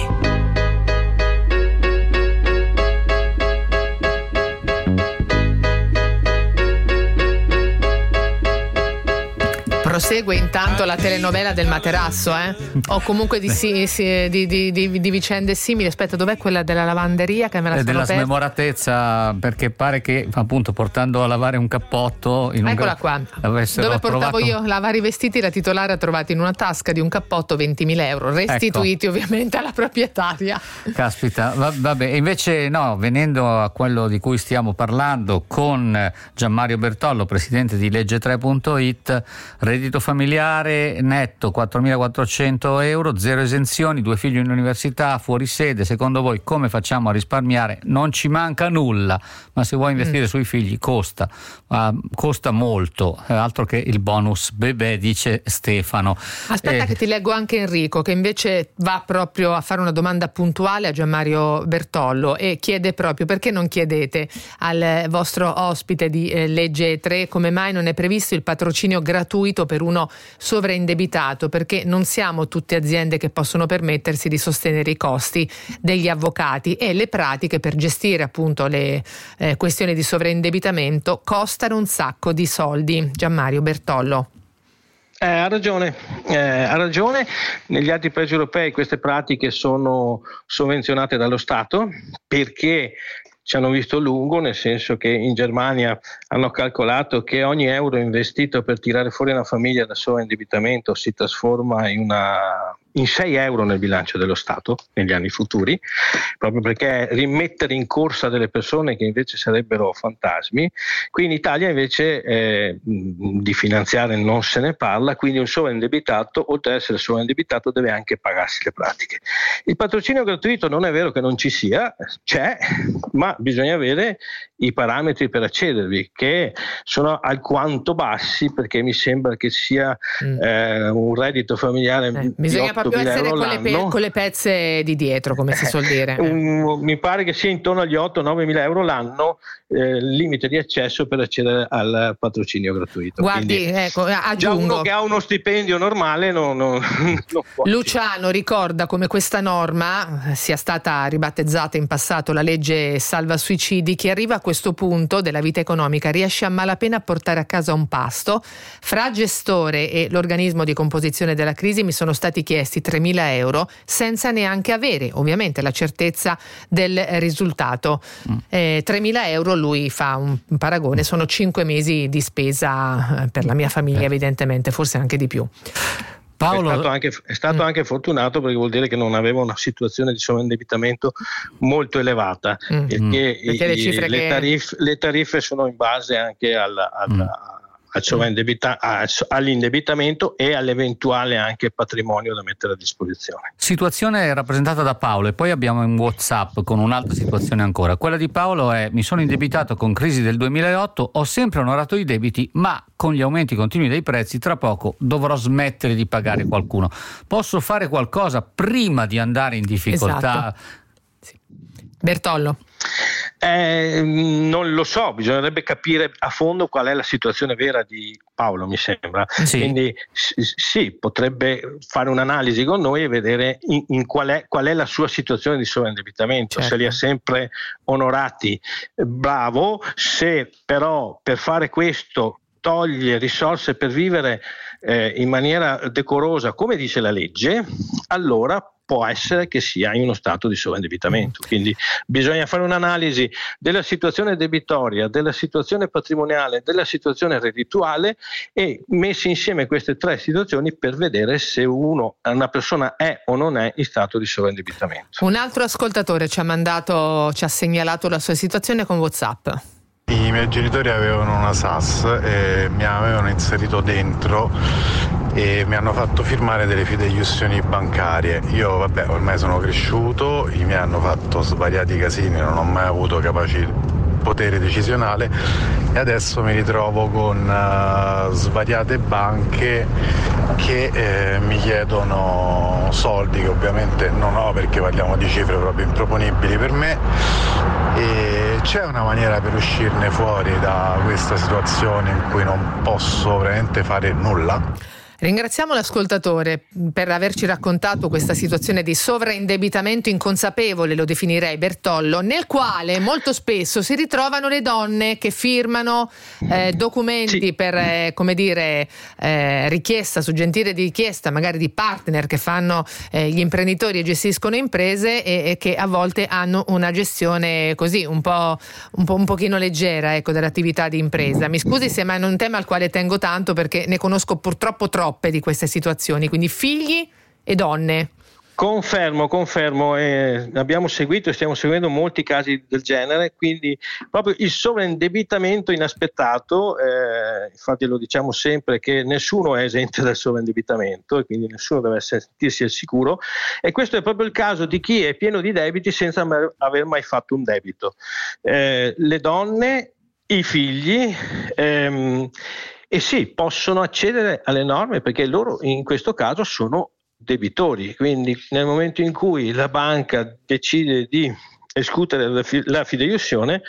Speaker 5: Prosegue intanto la telenovela del materasso, eh? O comunque di, sì, sì, di, di, di, di vicende simili. Aspetta, dov'è quella della lavanderia che me la sono
Speaker 6: della
Speaker 5: persa?
Speaker 6: smemoratezza, perché pare che appunto portando a lavare un cappotto in
Speaker 5: Eccola
Speaker 6: un
Speaker 5: qua,
Speaker 6: avessero
Speaker 5: dove portavo
Speaker 6: trovato...
Speaker 5: io lavare i vestiti, la titolare ha trovato in una tasca di un cappotto ventimila euro restituiti, ecco, ovviamente alla proprietaria.
Speaker 6: Caspita, va, vabbè, invece no, venendo a quello di cui stiamo parlando con Gianmario Bertollo, presidente di legge tre punto it, reddito familiare netto quattromilaquattrocento euro, zero esenzioni, due figli in università, fuori sede. Secondo voi come facciamo a risparmiare? Non ci manca nulla, ma se vuoi investire mm. sui figli costa, uh, costa molto, eh, altro che il bonus bebè, dice Stefano.
Speaker 5: Aspetta
Speaker 6: eh,
Speaker 5: che ti leggo anche Enrico, che invece va proprio a fare una domanda puntuale a Gianmario Bertollo e chiede proprio: perché non chiedete al vostro ospite di eh, legge tre come mai non è previsto il patrocinio gratuito per uno sovraindebitato, perché non siamo tutte aziende che possono permettersi di sostenere i costi degli avvocati e le pratiche per gestire appunto le eh, questioni di sovraindebitamento costano un sacco di soldi. Gianmario Bertollo.
Speaker 9: Eh, ha ragione, eh, ha ragione. Negli altri paesi europei queste pratiche sono sovvenzionate dallo Stato perché ci hanno visto lungo, nel senso che in Germania hanno calcolato che ogni euro investito per tirare fuori una famiglia da sovraindebitamento si trasforma in una in sei euro nel bilancio dello Stato negli anni futuri, proprio perché rimettere in corsa delle persone che invece sarebbero fantasmi. Qui in Italia invece eh, di finanziare non se ne parla, quindi un sovraindebitato, oltre ad essere sovraindebitato, deve anche pagarsi le pratiche. Il patrocinio gratuito non è vero che non ci sia, c'è, ma bisogna avere i parametri per accedervi, che sono alquanto bassi, perché mi sembra che sia mm. eh, un reddito familiare
Speaker 5: eh, bisogna proprio essere con le, pe- con le pezze di dietro, come si suol dire.
Speaker 9: Un, mi pare che sia intorno agli otto nove mila euro l'anno eh, limite di accesso per accedere al patrocinio gratuito.
Speaker 5: Guardi,
Speaker 9: quindi,
Speaker 5: ecco, aggiungo,
Speaker 9: già uno che ha uno stipendio normale non, non, non può.
Speaker 5: Luciano ricorda come questa norma sia stata ribattezzata in passato la legge salva suicidi. Chi arriva a questo punto della vita economica riesce a malapena a portare a casa un pasto. Fra gestore e l'organismo di composizione della crisi mi sono stati chiesti tremila euro senza neanche avere ovviamente la certezza del risultato. mm. eh, tremila euro, lui fa un, un paragone, sono cinque mesi di spesa per la mia famiglia, evidentemente, forse anche di più.
Speaker 9: Paolo... È stato, anche, è stato mm. anche fortunato, perché vuol dire che non aveva una situazione di sovraindebitamento molto elevata, mm. perché, mm. perché i, le, cifre le, che... tariffe, le tariffe sono in base anche alla, alla mm. Al sovraindebita- all'indebitamento e all'eventuale anche patrimonio da mettere a disposizione.
Speaker 6: Situazione rappresentata da Paolo, e poi abbiamo un WhatsApp con un'altra situazione ancora. Quella di Paolo è: mi sono indebitato con crisi del duemilaotto, ho sempre onorato i debiti, ma con gli aumenti continui dei prezzi tra poco dovrò smettere di pagare qualcuno. Posso fare qualcosa prima di andare in difficoltà?
Speaker 5: Esatto. Sì. Bertollo.
Speaker 9: Eh, non lo so, bisognerebbe capire a fondo qual è la situazione vera di Paolo, mi sembra. Sì. Quindi s- sì, potrebbe fare un'analisi con noi e vedere in, in qual, è, qual è la sua situazione di sovraindebitamento. Certo. Se li ha sempre onorati, bravo. Se però per fare questo toglie risorse per vivere eh, in maniera decorosa, come dice la legge, allora può essere che sia in uno stato di sovraindebitamento. Quindi bisogna fare un'analisi della situazione debitoria, della situazione patrimoniale, della situazione reddituale, e messi insieme queste tre situazioni per vedere se uno, una persona è o non è in stato di sovraindebitamento.
Speaker 5: Un altro ascoltatore ci ha mandato, ci ha segnalato la sua situazione con WhatsApp.
Speaker 11: I miei genitori avevano una S A S e mi avevano inserito dentro e mi hanno fatto firmare delle fideiussioni bancarie. Io vabbè, ormai sono cresciuto, mi hanno fatto svariati casini, non ho mai avuto capaci potere decisionale e adesso mi ritrovo con uh, svariate banche che eh, mi chiedono soldi che ovviamente non ho, perché parliamo di cifre proprio improponibili per me. E c'è una maniera per uscirne fuori da questa situazione in cui non posso veramente fare nulla?
Speaker 5: Ringraziamo l'ascoltatore per averci raccontato questa situazione di sovraindebitamento inconsapevole, lo definirei, Bertollo, nel quale molto spesso si ritrovano le donne che firmano eh, documenti sì. per, eh, come dire, eh, richiesta, su gentile di richiesta, magari di partner che fanno eh, gli imprenditori e gestiscono imprese e, e che a volte hanno una gestione così un po', un po' un pochino leggera, ecco, dell'attività di impresa. Mi scusi se ma è un tema al quale tengo tanto, perché ne conosco purtroppo troppo di queste situazioni, quindi figli e donne.
Speaker 9: Confermo, confermo, eh, abbiamo seguito e stiamo seguendo molti casi del genere, quindi proprio il sovraindebitamento inaspettato, eh, infatti lo diciamo sempre che nessuno è esente dal sovraindebitamento e quindi nessuno deve sentirsi al sicuro, e questo è proprio il caso di chi è pieno di debiti senza mer- aver mai fatto un debito. Eh, le donne, i figli, ehm, e sì, possono accedere alle norme perché loro in questo caso sono debitori, quindi nel momento in cui la banca decide di escutere la fideiussione,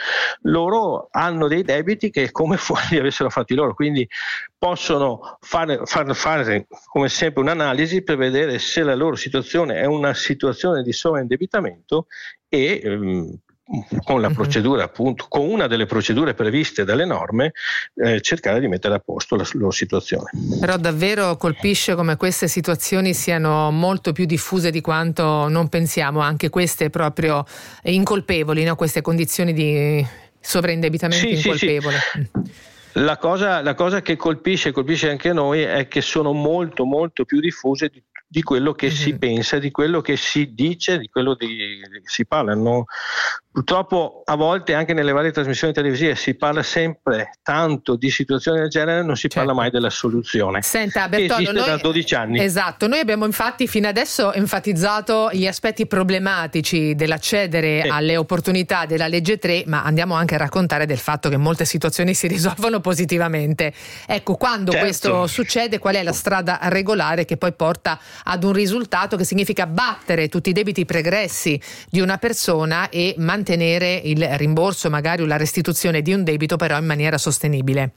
Speaker 9: loro hanno dei debiti che come fuori li avessero fatti loro, quindi possono fare, fare, fare come sempre un'analisi per vedere se la loro situazione è una situazione di sovraindebitamento e ehm, con la procedura, appunto, con una delle procedure previste dalle norme, eh, cercare di mettere a posto la loro situazione.
Speaker 5: Però davvero colpisce come queste situazioni siano molto più diffuse di quanto non pensiamo, anche queste proprio incolpevoli, no? Queste condizioni di sovraindebitamento sì, incolpevole. Sì, sì.
Speaker 9: La cosa, la cosa che colpisce, colpisce anche noi è che sono molto molto più diffuse di di quello che mm-hmm. si pensa, di quello che si dice, di quello di si parla. No? Purtroppo a volte anche nelle varie trasmissioni televisive si parla sempre tanto di situazioni del genere, non si certo. parla mai della soluzione.
Speaker 5: Senta Bertollo,
Speaker 9: che esiste
Speaker 5: noi,
Speaker 9: da dodici anni.
Speaker 5: Esatto, noi abbiamo infatti fino adesso enfatizzato gli aspetti problematici dell'accedere sì. alle opportunità della legge tre, ma andiamo anche a raccontare del fatto che molte situazioni si risolvono positivamente. Ecco, quando certo. questo succede, qual è la strada regolare che poi porta ad un risultato che significa battere tutti i debiti pregressi di una persona e mantenere il rimborso magari o la restituzione di un debito però in maniera sostenibile?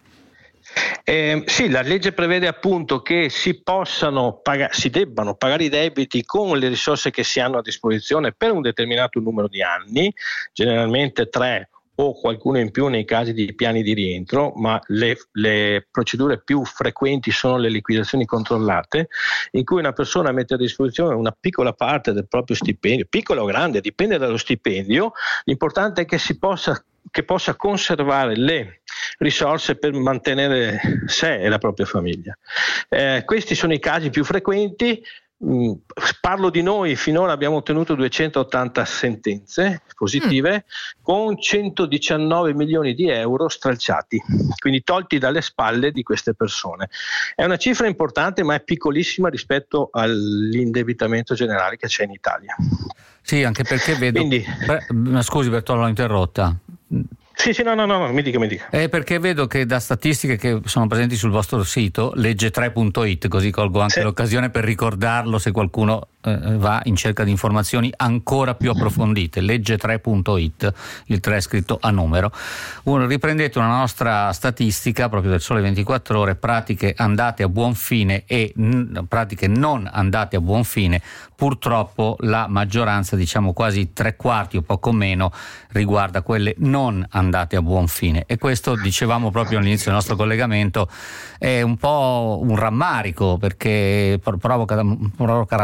Speaker 9: Eh, sì, la legge prevede appunto che si possano pagare, si debbano pagare i debiti con le risorse che si hanno a disposizione per un determinato numero di anni, generalmente tre o qualcuno in più nei casi di piani di rientro, ma le, le procedure più frequenti sono le liquidazioni controllate, in cui una persona mette a disposizione una piccola parte del proprio stipendio, piccola o grande, dipende dallo stipendio, l'importante è che si possa che possa conservare le risorse per mantenere sé e la propria famiglia. Eh, questi sono i casi più frequenti. Mm, parlo di noi, finora abbiamo ottenuto duecentottanta sentenze positive mm. con centodiciannove milioni di euro stralciati, quindi tolti dalle spalle di queste persone. È una cifra importante ma è piccolissima rispetto all'indebitamento generale che c'è in Italia.
Speaker 6: Sì, anche perché vedo...
Speaker 9: Quindi,
Speaker 6: Beh, scusi Bertollo, l'ho interrotta.
Speaker 9: Sì, sì, no, no, no, mi dica, mi dica.
Speaker 6: È perché vedo che da statistiche che sono presenti sul vostro sito, legge tre punto it, così colgo anche sì. l'occasione per ricordarlo se qualcuno eh, va in cerca di informazioni ancora più approfondite. legge tre punto it, il tre è scritto a numero. Uno, riprendete una nostra statistica proprio del Sole ventiquattro Ore, pratiche andate a buon fine e n- pratiche non andate a buon fine. Purtroppo la maggioranza, diciamo quasi tre quarti o poco meno, riguarda quelle non andate a buon fine, e questo, dicevamo proprio all'inizio del nostro collegamento, è un po' un rammarico, perché provoca, provoca rammarico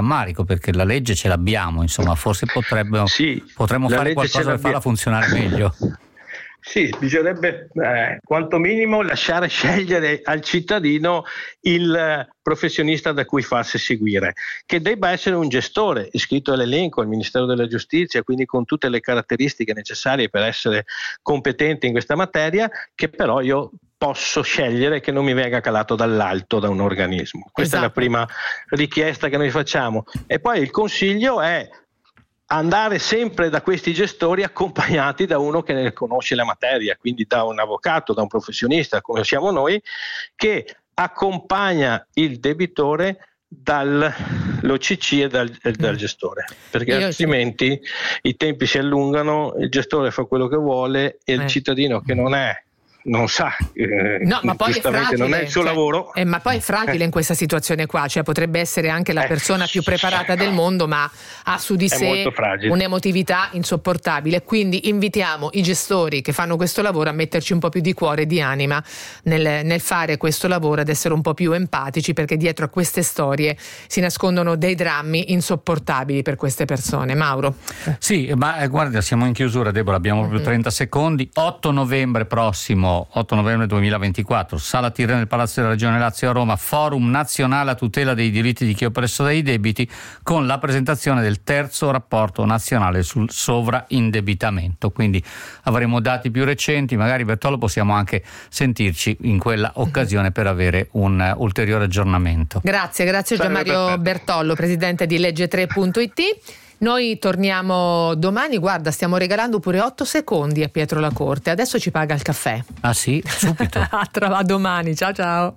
Speaker 6: perché la legge ce l'abbiamo, insomma, forse potrebbe,
Speaker 9: sì,
Speaker 6: potremmo fare qualcosa per farla funzionare meglio.
Speaker 9: Sì, bisognerebbe eh, quanto minimo lasciare scegliere al cittadino il professionista da cui farsi seguire, che debba essere un gestore iscritto all'elenco al Ministero della Giustizia, quindi con tutte le caratteristiche necessarie per essere competente in questa materia, che però io posso scegliere che non mi venga calato dall'alto da un organismo. Questa esatto. è la prima richiesta che noi facciamo. E poi il consiglio è andare sempre da questi gestori accompagnati da uno che ne conosce la materia, quindi da un avvocato, da un professionista come siamo noi, che accompagna il debitore dall'O C C e dal, dal gestore, perché Io altrimenti sì. i tempi si allungano, il gestore fa quello che vuole e eh. il cittadino che non è non sa, eh,
Speaker 5: no, ma poi
Speaker 9: giustamente
Speaker 5: è fragile,
Speaker 9: non è il suo
Speaker 5: cioè,
Speaker 9: lavoro.
Speaker 5: Eh, ma poi è fragile in questa situazione qua, cioè potrebbe essere anche la persona eh, più preparata del mondo, ma ha su di sé un'emotività insopportabile. Quindi invitiamo i gestori che fanno questo lavoro a metterci un po' più di cuore e di anima nel, nel fare questo lavoro, ad essere un po' più empatici, perché dietro a queste storie si nascondono dei drammi insopportabili per queste persone. Mauro.
Speaker 6: Sì, ma eh, guarda, siamo in chiusura, Deborah, abbiamo proprio mm-hmm. trenta secondi. otto novembre prossimo, otto novembre duemilaventiquattro, Sala Tirreno del Palazzo della Regione Lazio a Roma, Forum Nazionale a tutela dei diritti di chi è oppresso dai debiti, con la presentazione del terzo rapporto nazionale sul sovraindebitamento. Quindi avremo dati più recenti, magari Bertollo possiamo anche sentirci in quella occasione per avere un ulteriore aggiornamento.
Speaker 5: Grazie, grazie Gian Mario Bertollo, presidente di legge tre punto it. Noi torniamo domani, guarda, stiamo regalando pure otto secondi a Pietro La Corte, adesso ci paga il caffè.
Speaker 6: Ah sì? Subito.
Speaker 5: A domani, ciao ciao.